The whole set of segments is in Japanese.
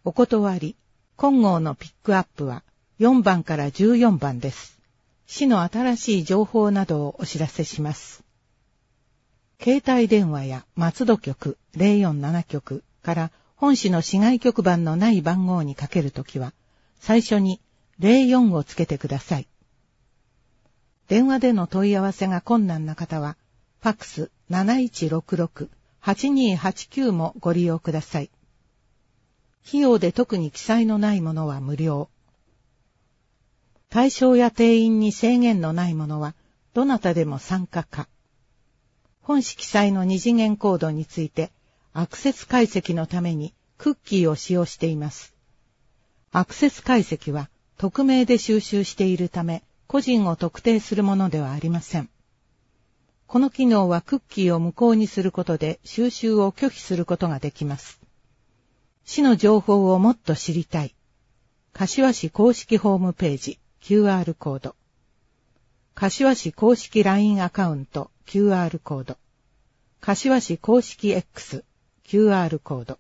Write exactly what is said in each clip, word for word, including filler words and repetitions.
お断り。今号のピックアップはよんばんからじゅうよんばんです。市の新しい情報などをお知らせします。携帯電話や松戸局ゼロよんなな局から本市の市外局番のない番号にかけるときは、最初にゼロよんをつけてください。電話での問い合わせが困難な方は、ファックス なないちろくろく はちにーはちきゅう もご利用ください。費用で特に記載のないものは無料。対象や定員に制限のないものは、どなたでも参加可。本市記載の二次元コードについて、アクセス解析のためにクッキーを使用しています。アクセス解析は匿名で収集しているため、個人を特定するものではありません。この機能はクッキーを無効にすることで収集を拒否することができます。市の情報をもっと知りたい。柏市公式ホームページ キューアール コード。柏市公式 ライン アカウント キューアール コード。柏市公式 X キューアール コード。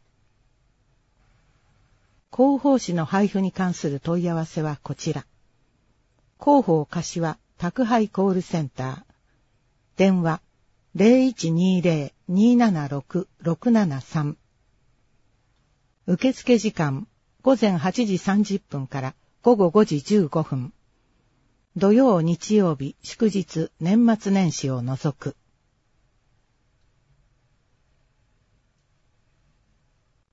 広報誌の配布に関する問い合わせはこちら。広報柏宅配コールセンター。電話 ゼロいちにゼロ にーななろく ろくななさん。受付時間ごぜんはちじさんじゅっぷんからごごごじじゅうごふん。土曜日曜日祝日年末年始を除く。